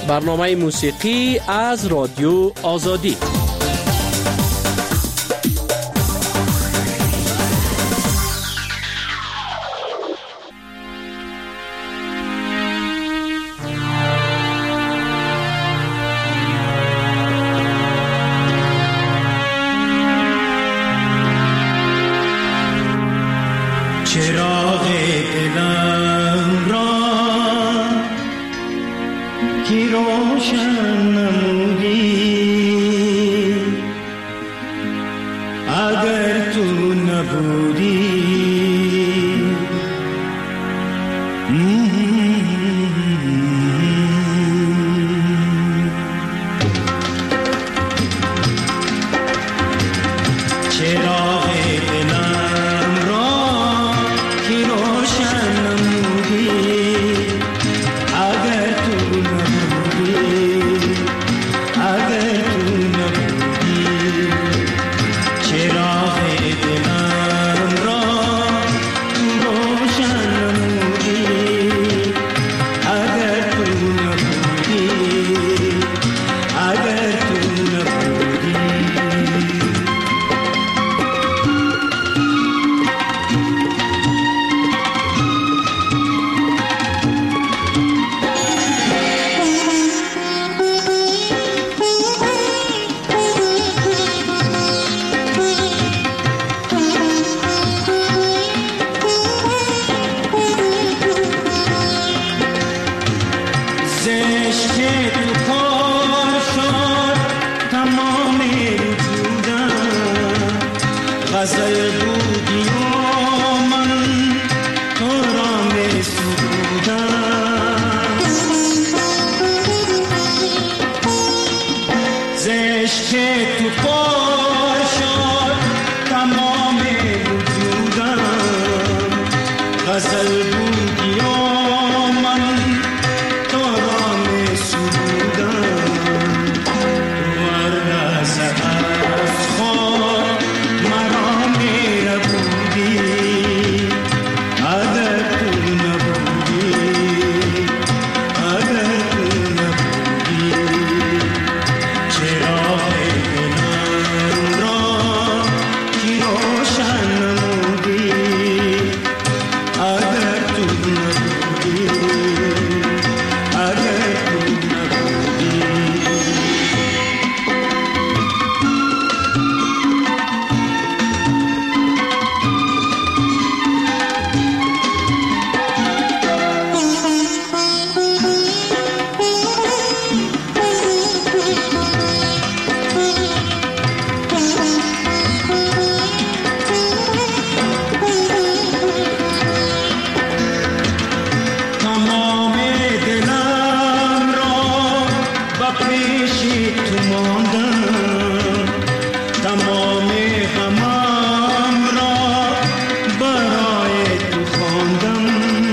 برنامه موسیقی از رادیو آزادی. چراغ دلم را کی روشن نمودی، اگر تو نبودی چراغ دلم را کی روشن نمودی، اگر تو نبودی، اگر تو نبودی. چراغ دلم را تو روشن نمودی، اگر تو نبودی، اگر تو نبودی. زشت که تو کار شد تمام وجودم، غزل بودی و من تو را می سرودم. زشت که تو کار شد تمام وجودم، غزل بودی و من تو را می سرودم. ورد از خود مرا می ربودی، اگر تو نبودی، اگر تو نبودی. چراغ دلم را کی روشن نمودی، اگر تو نبودی، اگر تو نبودی. تمام دلم را با پیش تو ماندم، تمام غمم را برای تو خواندم.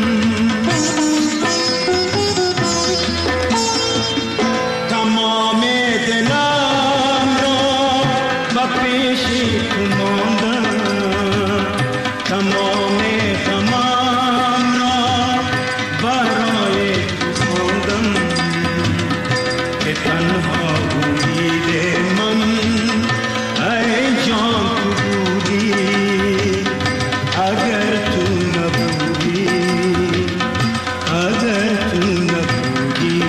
تمام دلم را با پیش تو ماندم، تمام غمم را برای تو خواندم. که تنها امید من ای جان تو بودی، اگر تو نبودی، اگر تو نبودی.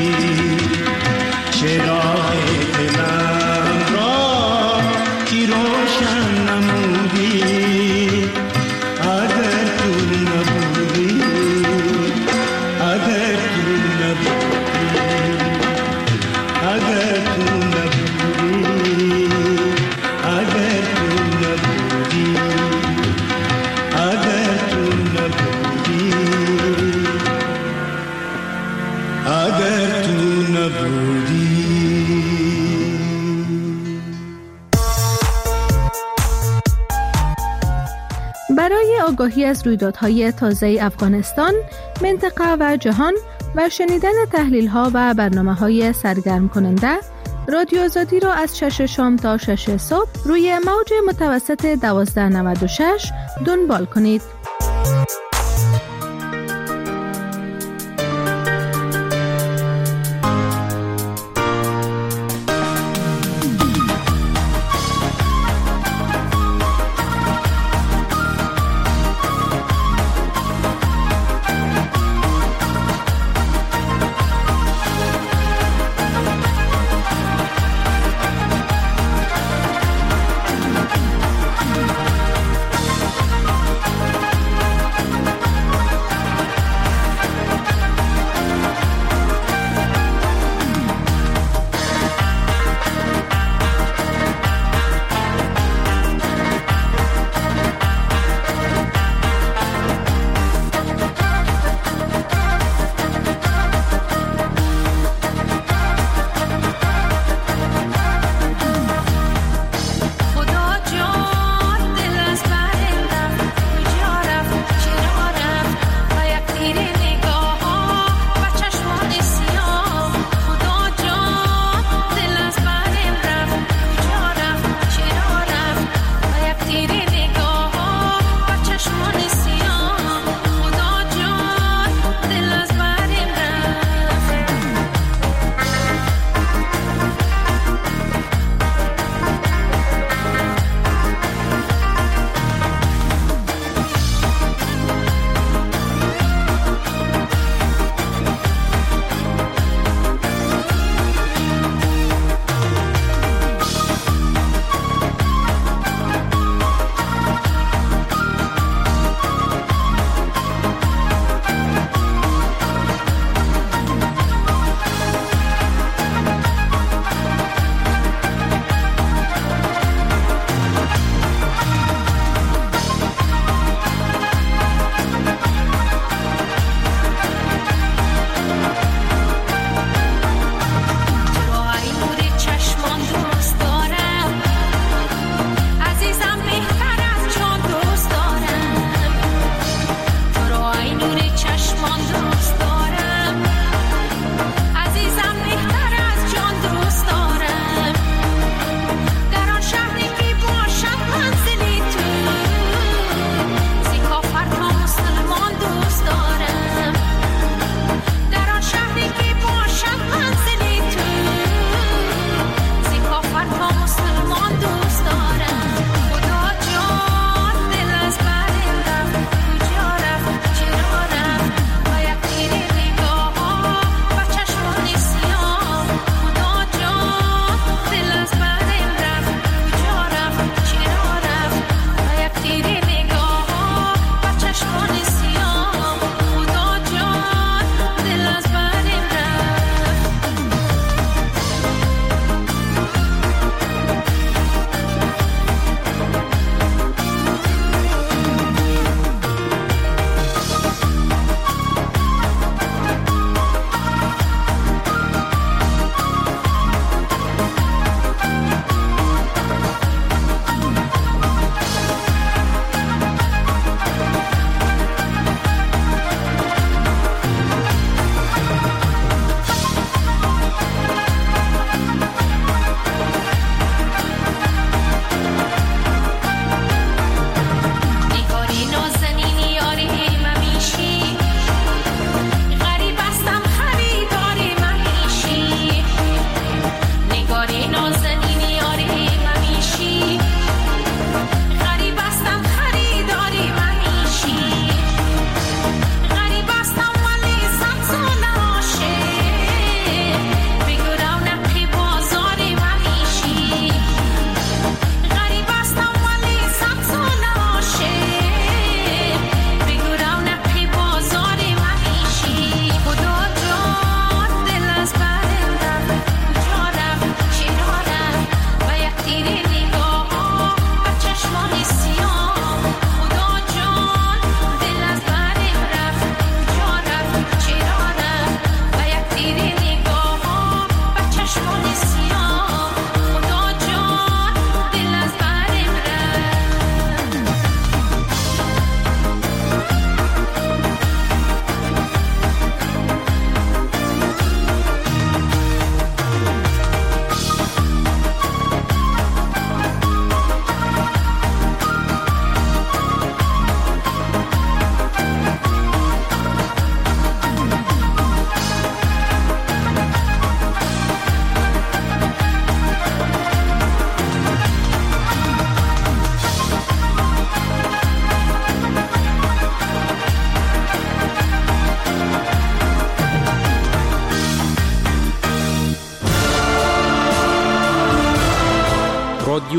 چراغ دلم را کی روشن نمودی، اگر تو نبودی، اگر تو نبودی، اگر تو نبودی، اگر تو نبودی، اگر تو نبودی، اگر تو نبودی. برای آگاهی از رویدادهای تازه افغانستان، منطقه و جهان و شنیدن تحلیل‌ها و برنامه‌های سرگرم کننده، رادیو آزادی را از 6 شام تا 6 صبح روی موج متوسط 1296 دنبال کنید.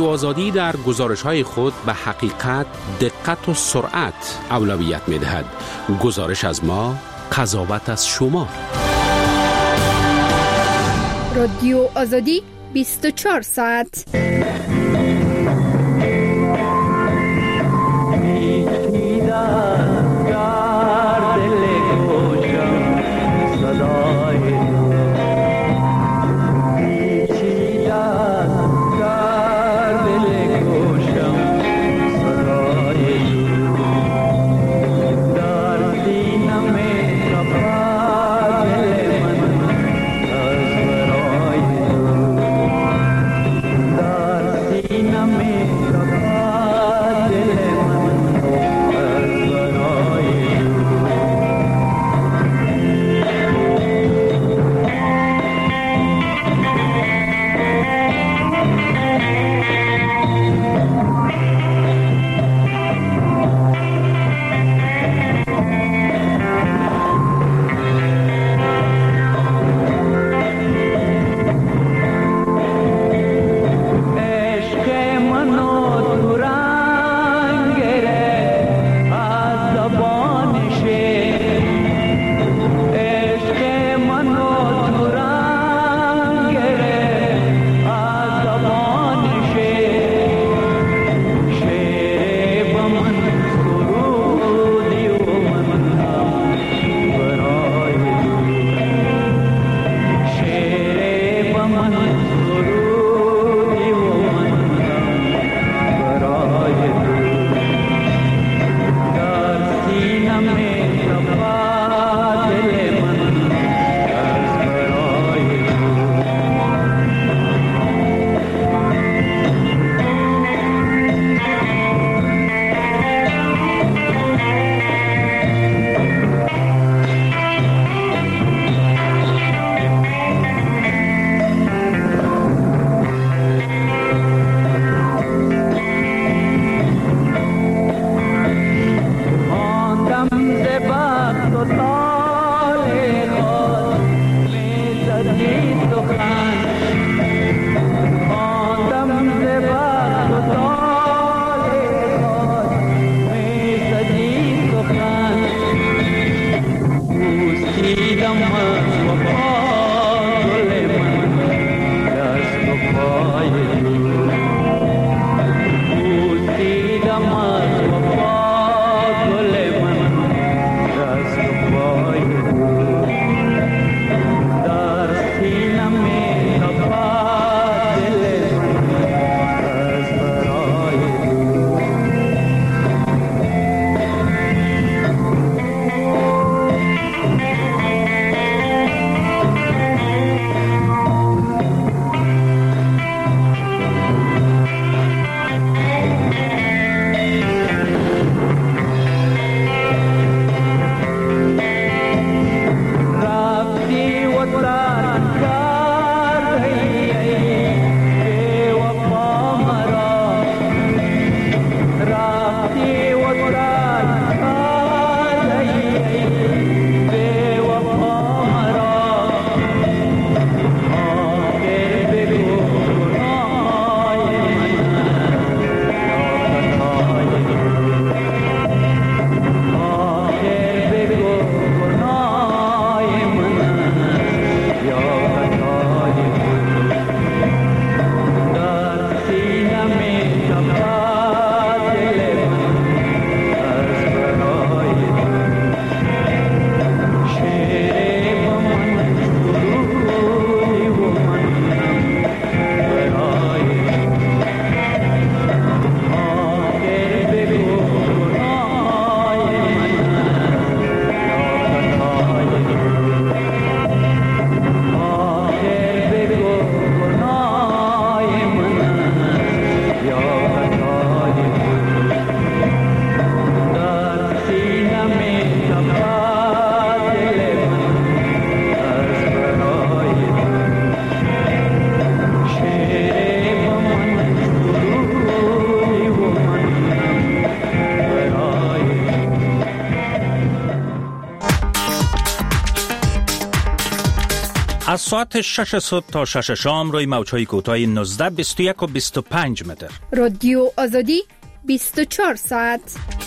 آزادی در گزارش‌های خود به حقیقت، دقت و سرعت اولویت می‌دهد. گزارش از ما، قضاوت از شما. رادیو آزادی 24 ساعت. عشق منو ساعت 6 صبح تا 6 شام روی موج‌های کوتاه 19 21 و 25 متر. رادیو آزادی 24 ساعت.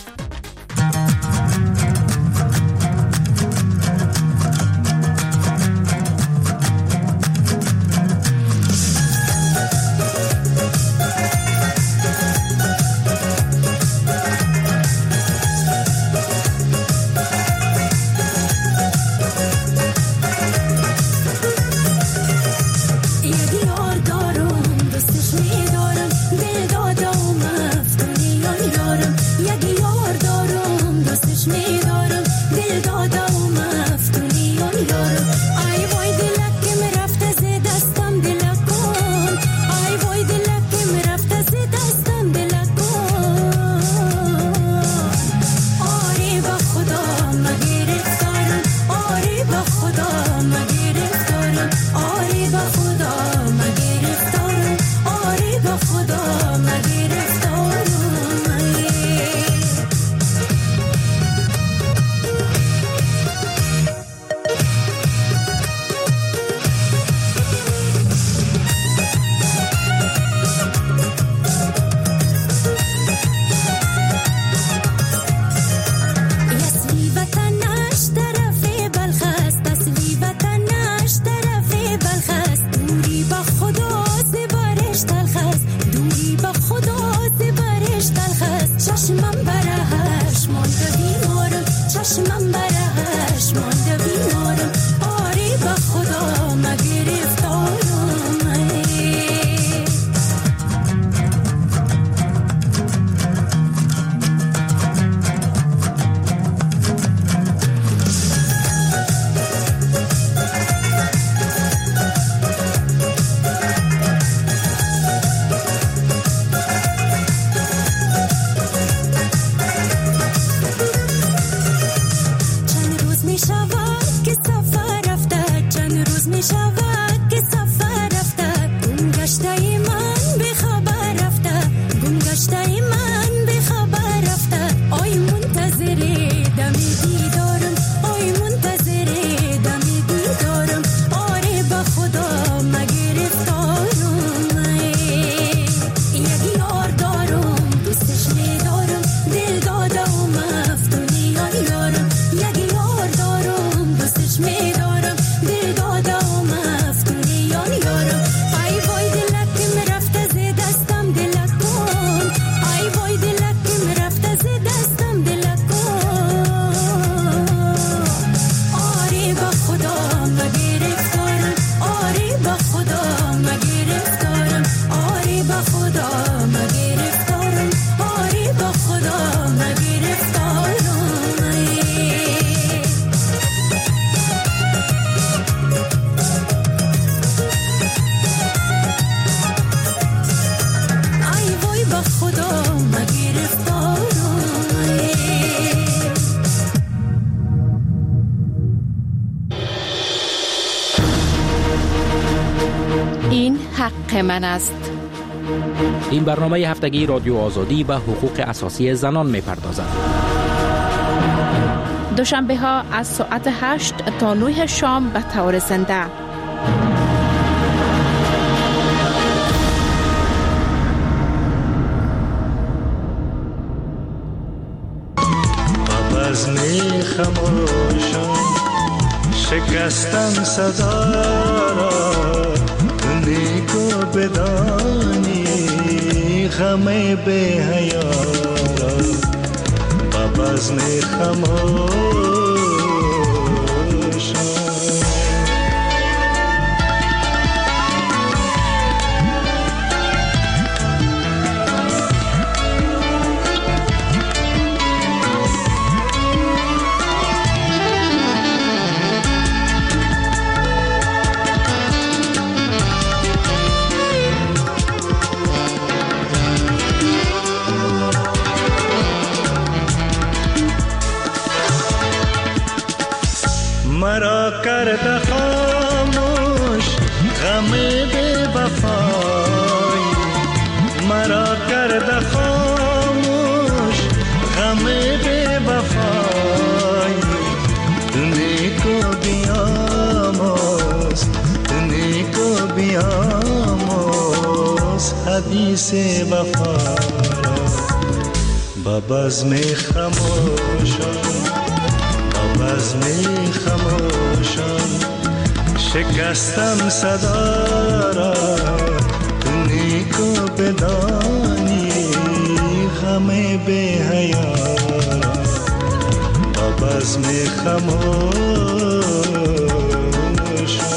این حق من است. این برنامه هفتگی رادیو آزادی و حقوق اساسی زنان می‌پردازد. دوشنبه ها از ساعت 8 تا 9 شام به طور زنده. بزمی خموشم شکستم صدا را، نیکو بدانی غم به حیا را. بزم خموشم وفا را با بزم خموشان، با بزم خموشان شکستم صدا را. تو نیکو بدانی غم بی حیا را با بزم خموشان.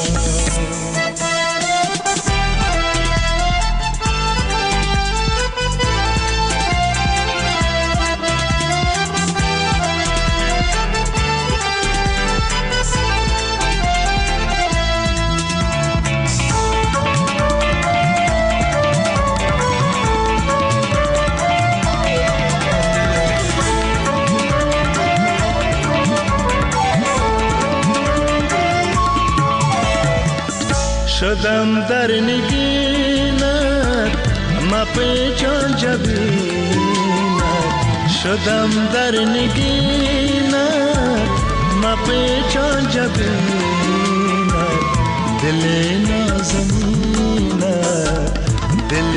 شدم در نگینت مپیچان جبینت، شدم در نگینت مپیچان جبینت. دل نازنینت، دل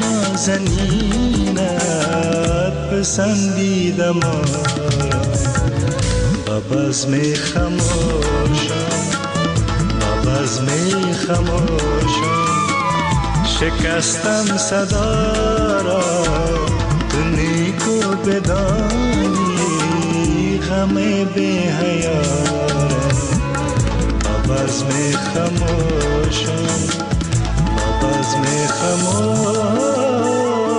نازنینت پسندیدم آرا با بزم خموشان، بزم خموشان شکستم صدا را. تو نیکو بدانی غم بی حیا را با بزم خموشان، با بزم خموشان.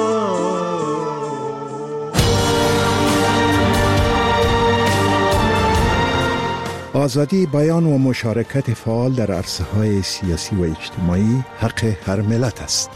آزادی بیان و مشارکت فعال در عرصه‌های سیاسی و اجتماعی حق هر ملت است.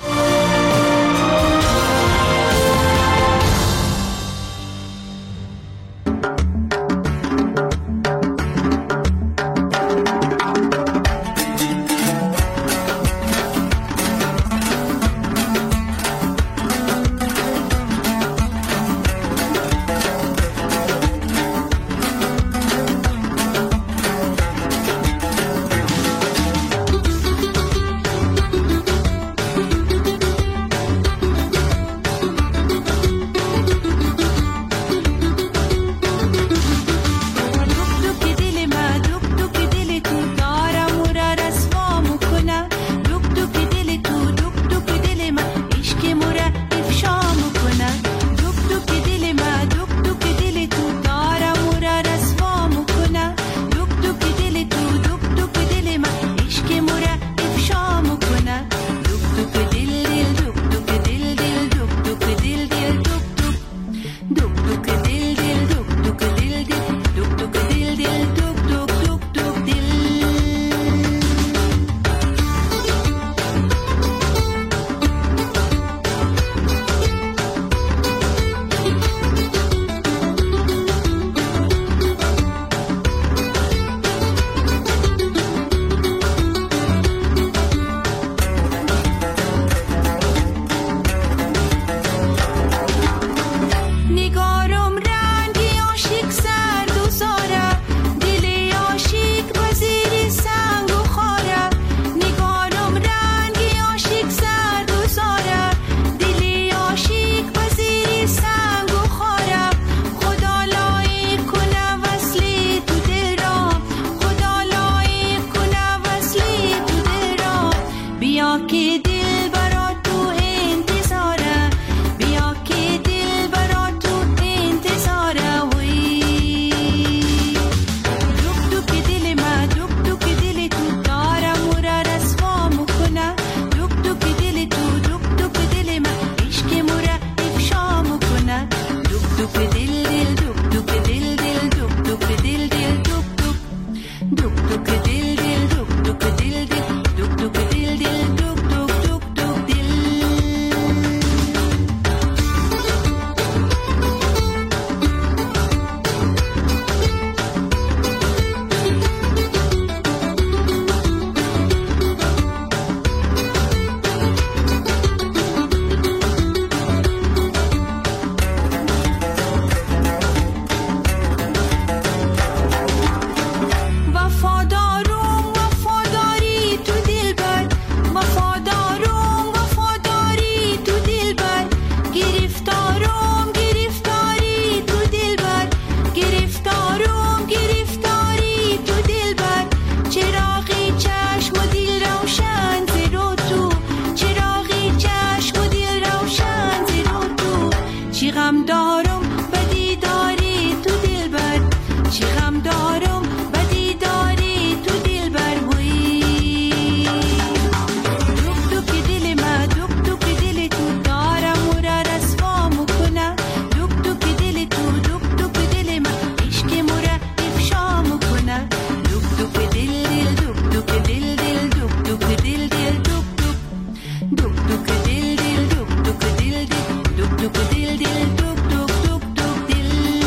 غم دارم بدی داری تو دلبر، چی غم دارم بدی داری تو دلبر وی. دوک دوک دل ما، دوک دوک دل تو دارم و را رسوا مکنه. دوک دوک دل تو، دوک دوک دل ما، عشق مرا افشا مکنه. دوک دوک دل دل، دوک دوک دل دل، دوک دوک دل دل، دوک دوک دوک دوک دل دل، دوک دوک دل دل، دوک دوک دل دل، دوک دوک دوک دوک دل.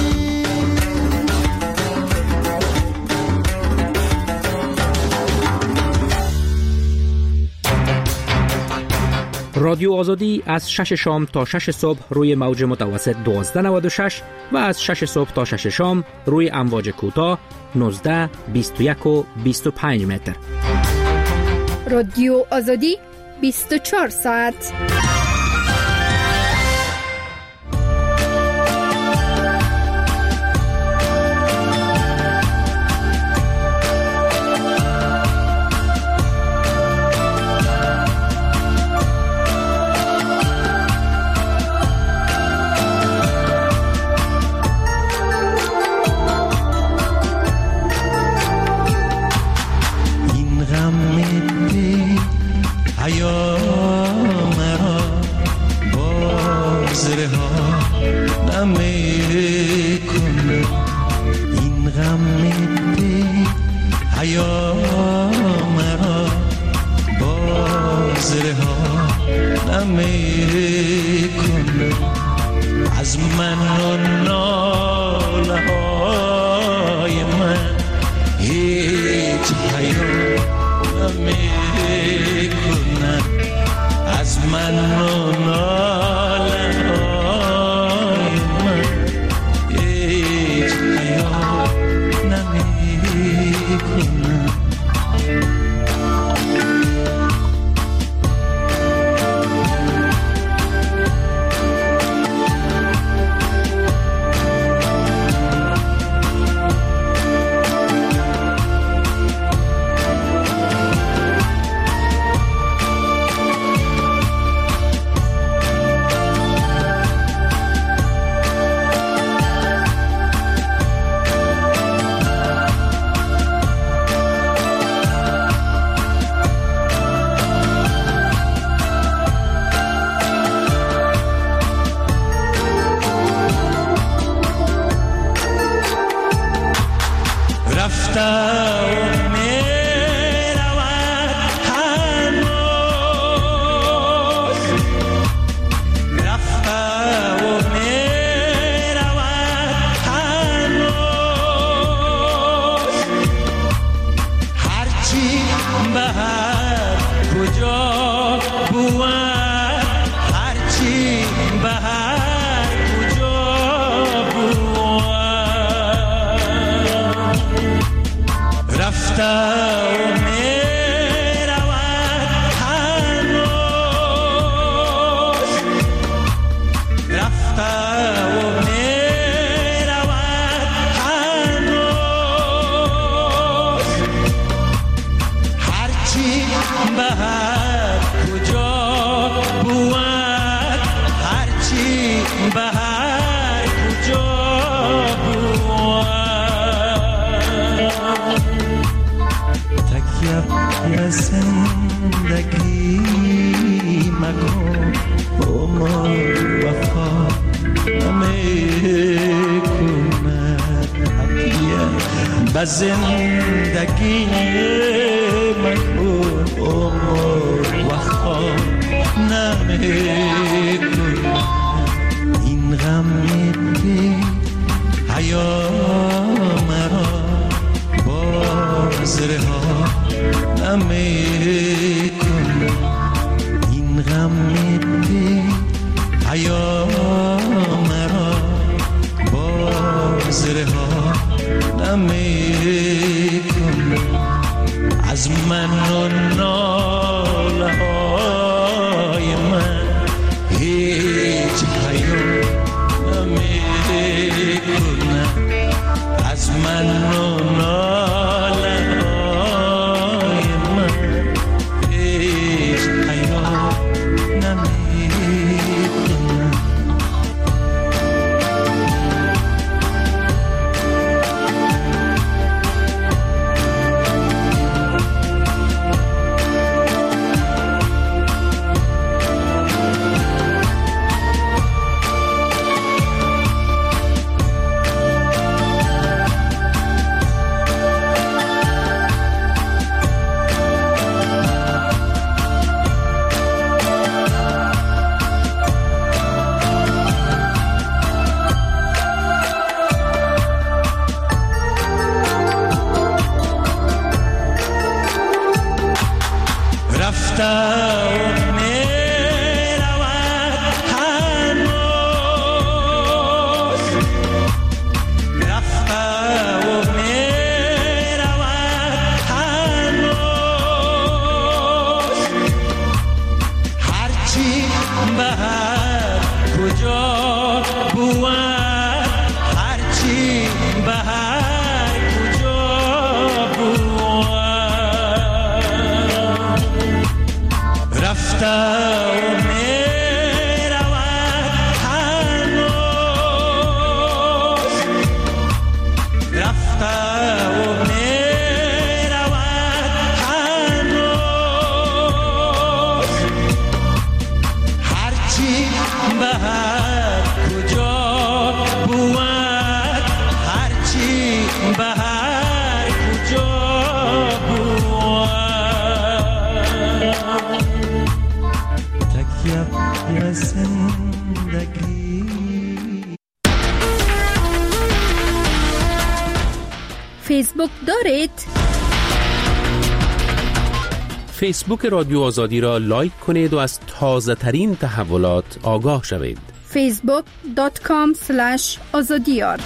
رادیو آزادی از 6 شام تا 6 صبح روی موج متوسط 1296 و از 6 صبح تا 6 شام روی امواج کوتاه 19، 21 و 25 متر. رادیو آزادی 24 ساعت. از من و ناله های من هیچ حیا نمی کنن. از من و ناله های من هیچ حیا نمی کنن. زندگی مکن عمر وفا نمیکن. این غم بی حیا مرا باز رها نمیکن. این غم بی حیا مرا باز رها نمیکن. از من و ناله های من هیچ حیا نمیکن. از من و ناله های من فیسبوک دارید؟ فیسبوک رادیو آزادی را لایک کنید و از تازه ترین تحولات آگاه شوید. facebook.com/azadiyar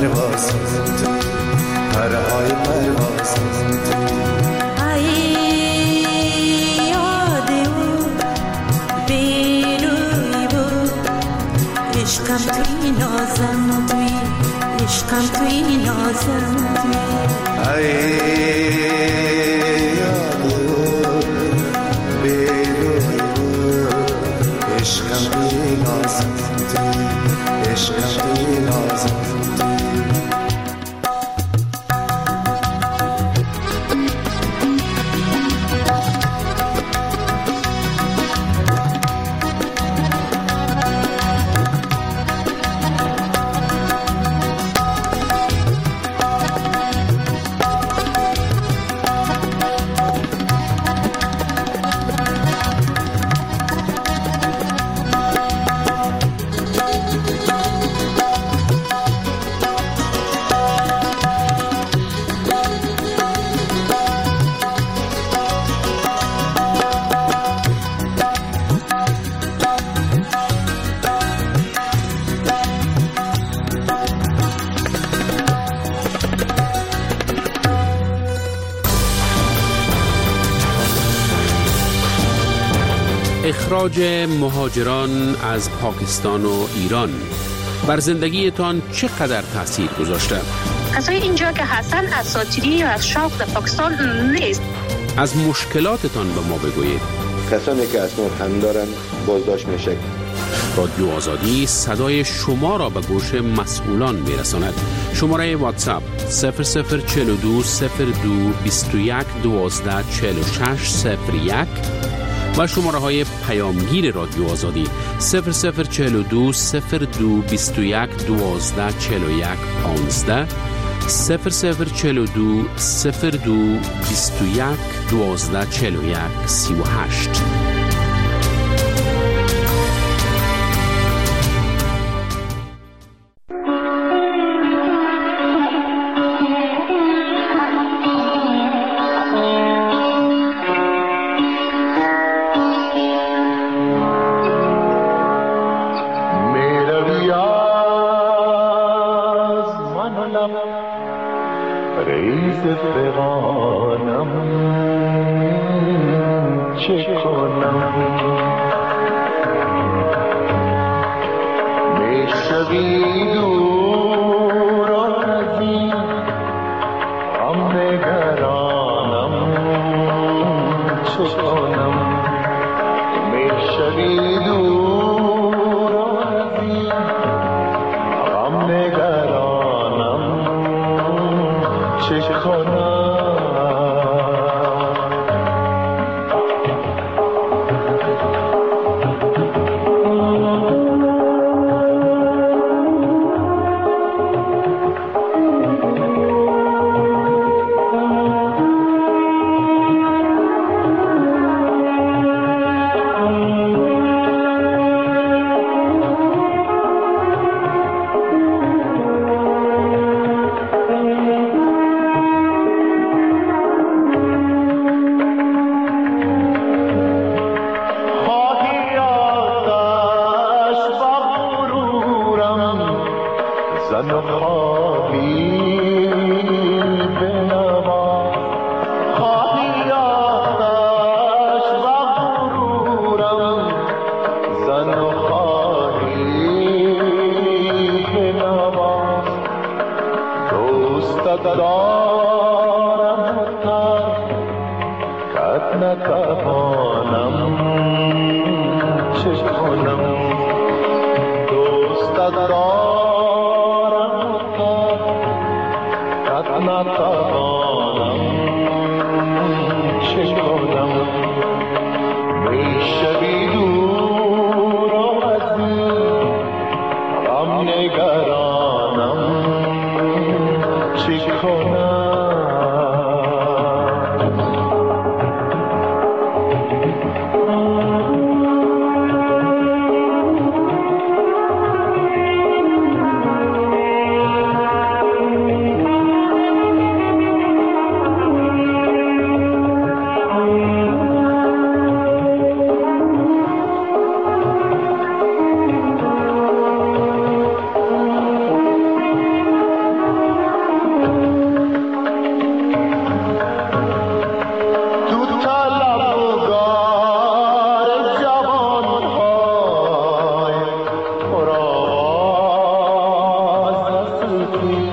پرواز پرهای پرواز ای یاد او بیروی بود عشقم توی نازم توی عشقم توی نازم توی ای یاد او بیروی بود عشقم توی نازم توی عشقم توی نازم اخراج مهاجران از پاکستان و ایران بر زندگیتان چقدر تاثیر گذاشته؟ کسای اینجا که هستن اساطیری و از شوق در پاکستان نیست. از مشکلاتتان به ما بگویید. کسانی که اسناد هم دارن بازداشت میشه. رادیو آزادی صدای شما را به گوش مسئولان میرساند. شماره واتساپ 0042 02 21 12 46 01 و شماره های پیامگیر رادیو آزادی 0042 02 21 12 41 15 0042 02 21 12 41 38.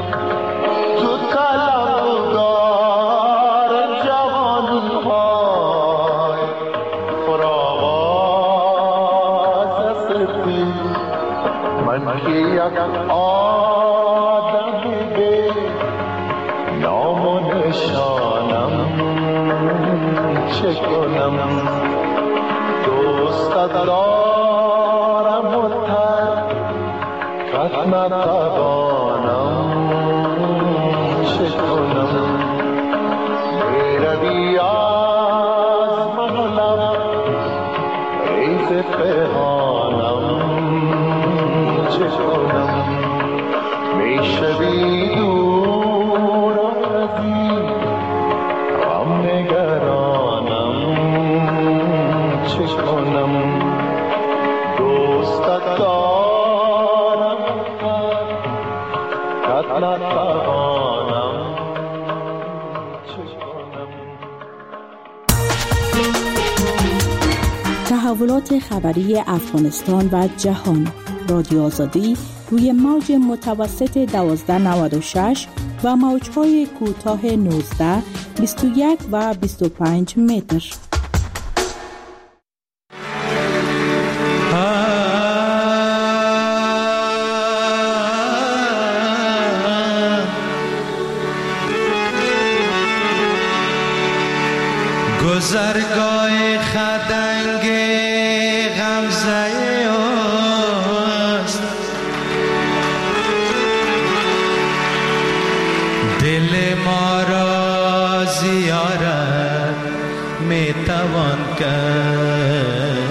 تو طلبگار جوانی های فراغاز سفید من که یک آدم به نام و نشانم چه کنم دوستت دارم و ترکت نتوانم چه کنم میروی از من و لب ریز پنهانم چه کنم میشوی دور از این غم نگرانم چه کنم دوستت دارم ترکت نتوانم چه کنم. تحولات خبری افغانستان و جهان. رادیو آزادی روی موج متوسط 1296 و موج‌های کوتاه 19، 21 و 25 متر. گذرگاه خدنگ غمزه است، دل ما را زیارت میتوان کرد،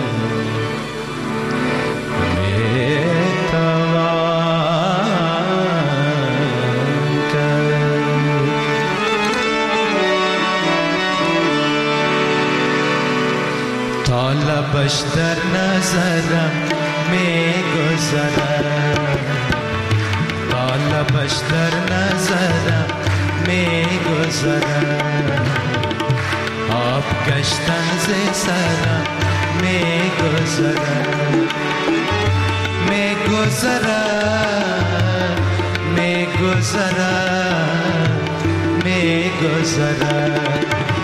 لبش در نظرم میگذرد، تا لبش در نظرم میگذرد، آب گشتن ز سرم میگذرد، میگذرد، میگذرد، میگذرد،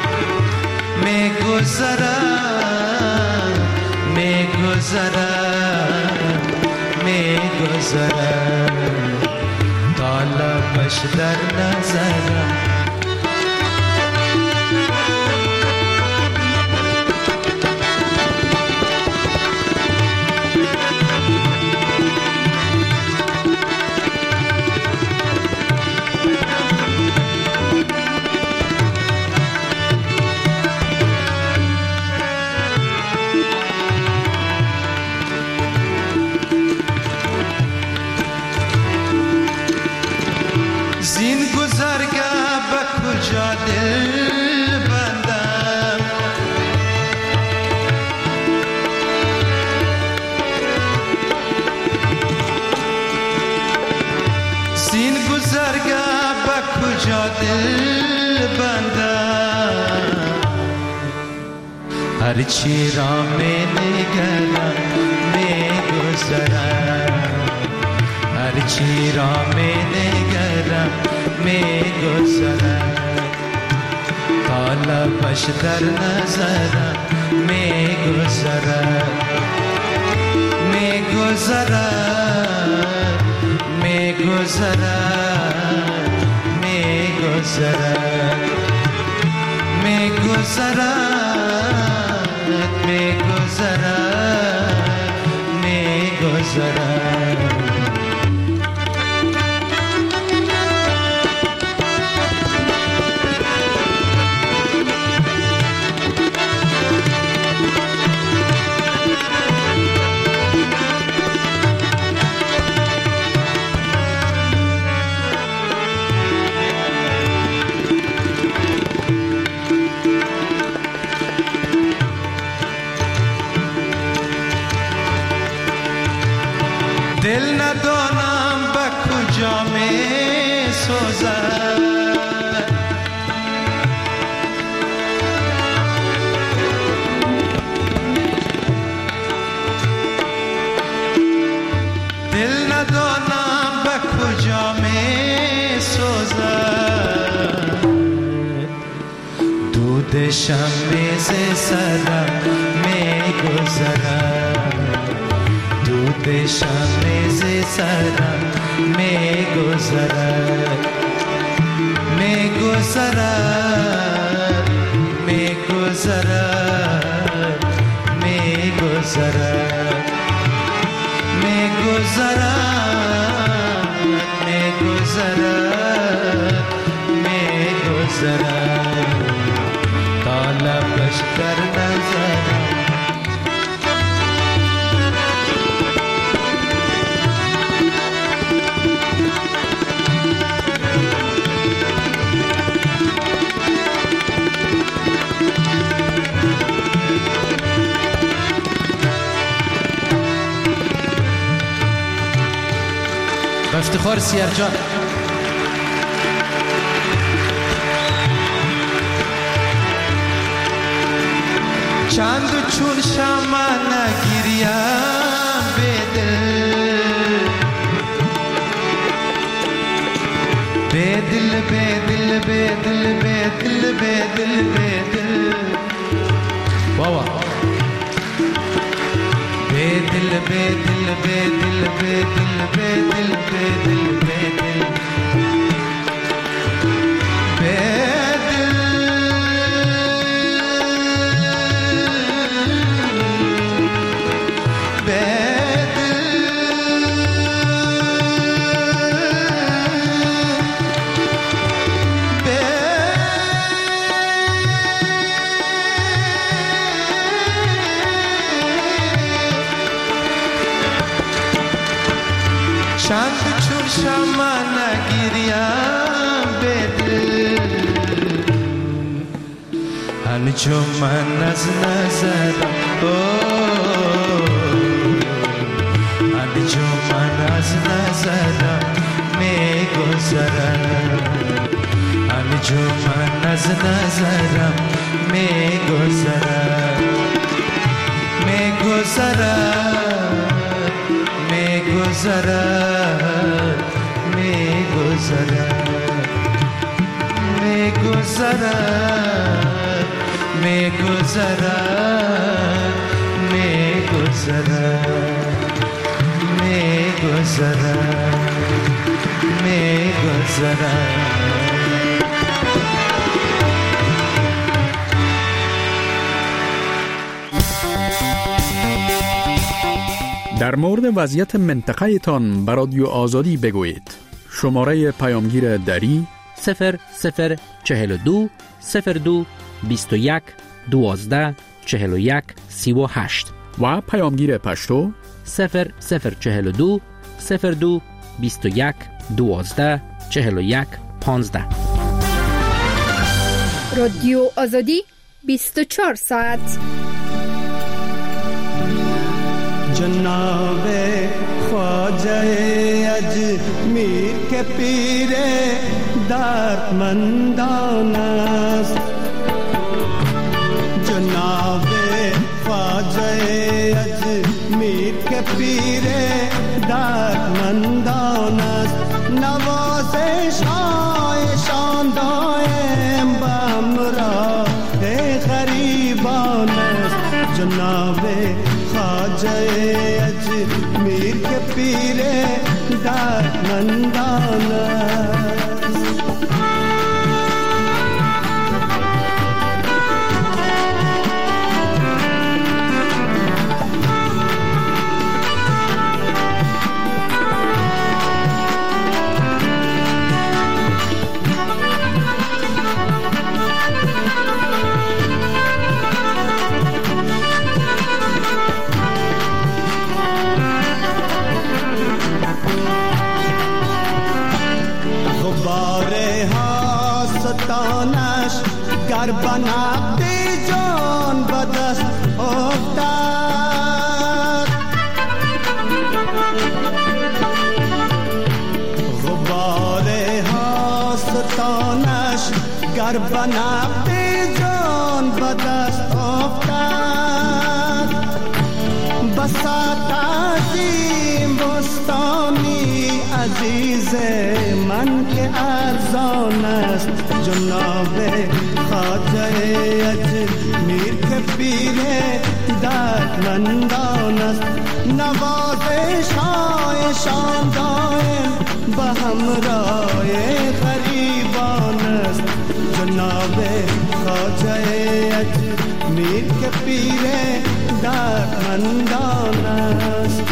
میگذرد، میگذرد، میگذرد، تا لبش در نظرم. زین گذرگه به کجا دل بندم، زین گذرگه به کجا دل بندم، هرچی را می نگرم می گذرم، هرچی را می نگرم می گذرم، تا لبش در نظرم می گذرم، می گذرم، می گذرم، می گذرم، می گذرم، می گذرم، می گذرم. دل ندانم به کجا می سوزد، دل ندانم به کجا می شمع ز سرم میگذرد، دود شمع ز سرم میگذرد، میگذرد، میگذرد، میگذرد، میگذرد، میگذرد، میگذرد تا لبش در نظرم. با افتخار سیرجان چند چون شمع نگیریم به دل، به دل، به دل، به دل، به دل، به دل، بابا به دل، به دل، به دل، به دل، به دل، به دل، به دل، چند چون شمع نگیریم به دل، انجمن از نظرم، انجمن از نظرم میگذرد، انجمن از نظرم میگذرد، میگذرد، میگذرد، میگذرد، میگذرد، میگذرد، میگذرد، میگذرد، میگذرد. در مورد وضعیت منطقه تان بر رادیو آزادی بگویید. شماره پیامگیر دری 0042 02 21 12 41 38 و پیامگیر پشتو 0042 02 21 12 41 15. رادیو آزادی 24 ساعت. جناب خواجه اجمیر که پیر دردمندان است، جناب خواجه اجمیر که پیر دردمندان است، نوازش هایشان دائم به همراه غریبان است، جناب خواجه اجمیر که پیر دردمندان است. گر بنابی جان بدست افتاد، غبار هاستانش گر بنابی جان بدست افتاد، بساط عظیم بستانی عزیز من که ارزان است، جناب خواجه خواجه اجمیر که پیر دردمندان است، نوازش هایشان دائم به همراه غریبان است. جناب خواجه اجمیر که پیر دردمندان است.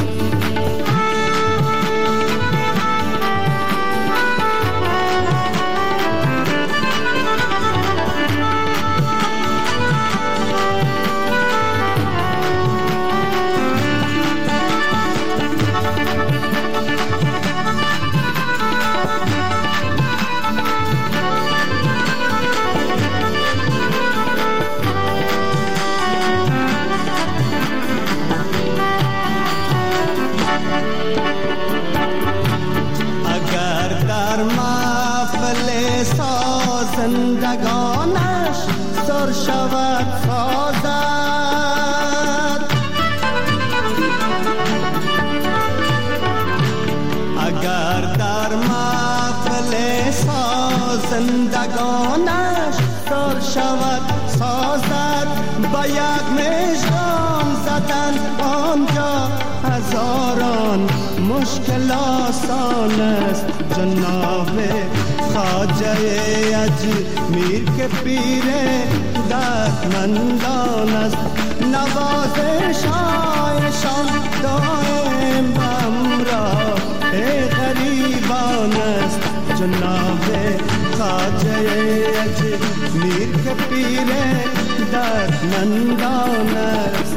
زندگانش سر شود سازد، اگر در محفل زندگانش سر شود سازد، با یک مژگان زدن آنجا هزاران مشکل آسان است. جناب خواجه اجمیر که پیر دردمندان است، نوازش هایشان دائم به همراه غریبان است. جناب خواجه اجمیر که پیر دردمندان است.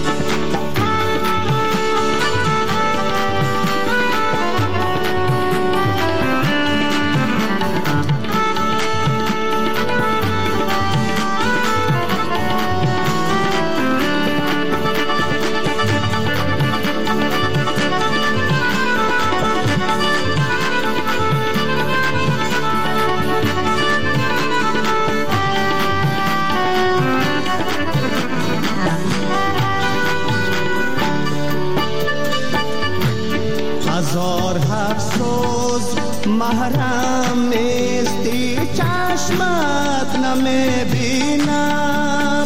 محرم استی چشمت نمیبیند،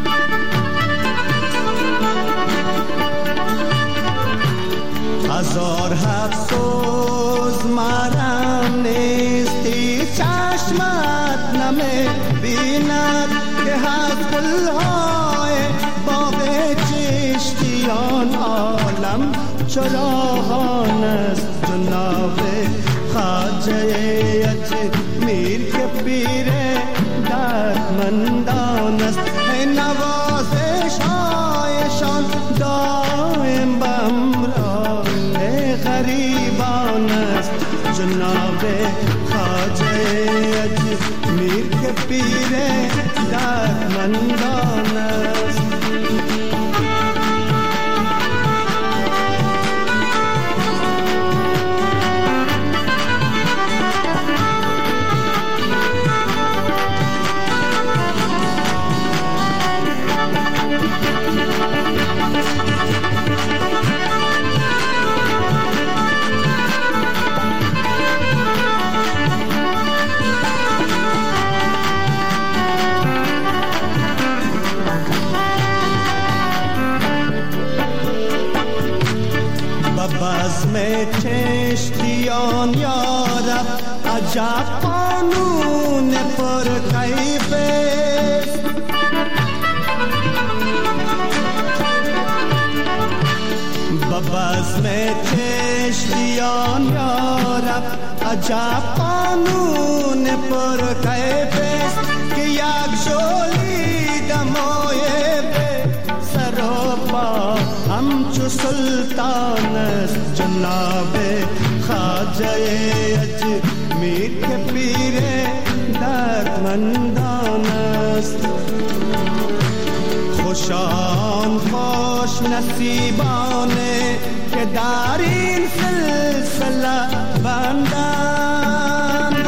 هزار افسوس محرم استی چشمت نمیبیند، که از گلهای باغ چشتیان عالم چراغان است. جناب خواجه اجمیر که پیر دردمندان است، نوازش هایشان دائم به همراه غریبان است. جناب خواجه اجمیر که پیر دردمندان است. بزم چشتیان یارب عجب قانون پر کیف است، بزم چشتیان یارب عجب قانون پر کیف است، که یک جولی دمای به سر و پا همچو سلطان است. جناب خواجه اجمیر که پیر دردمندان است. خوشان خوش نصیبانه که در این سلسله بندند،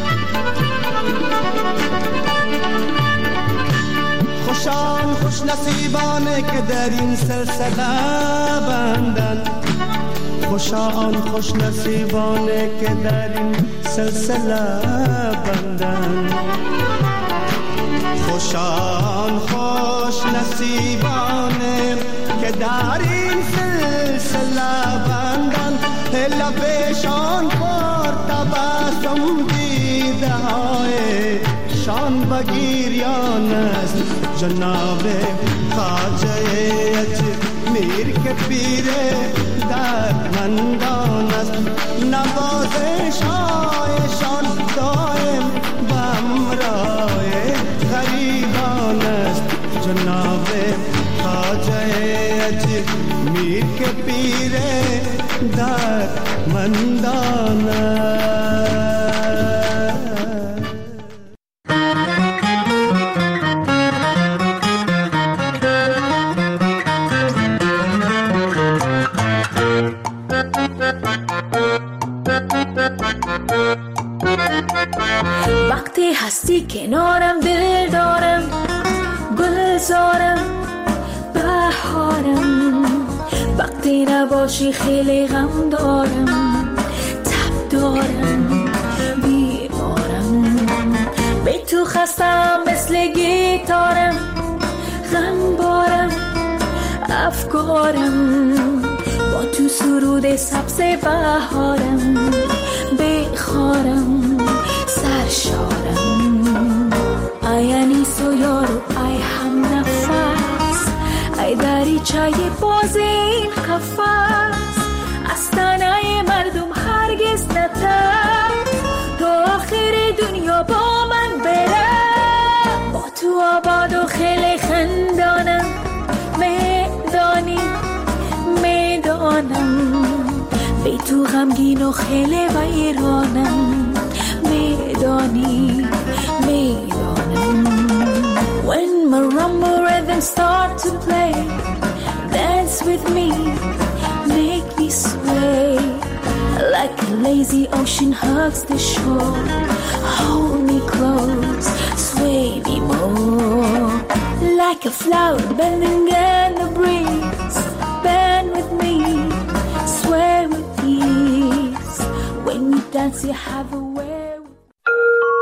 خوشان خوش نصیبانه که در این سلسله بندند، خوشان خوش نصیبانه که در این سلسله بندند. خوشان خوش نصیبانه که در این سلسله بندن لبشان پر تبسم دیده های شان بگیریان است جناب خواجه میر که پیره دردمندان است نوازش هایشان دائم بمراه غریبان است جناب خواجه میر که پیره دردمندان است. وقتی هستی کنارم دل دارم گلزارم بهارم وقتی نباشی خیلی غم دارم تب دارم بیمارم به تو خستم مثل گیتارم غم بارم افکارم با تو سرود سبز بهارم بخارم سرشارم ای انیس و یارو ای هم نفس ای دریچه باز این قفس از تنه مردم هرگز نتر تو آخر دنیا با من بره با تو آباد و خیلی خندانم میدانم به تو غمگین و خیلی ویرانم میدانی When marimba rhythms start to play dance with me make me sway like a lazy ocean hugs the shore hold me close sway me more like a flower bending in the breeze bend with me sway with ease when you dance you have a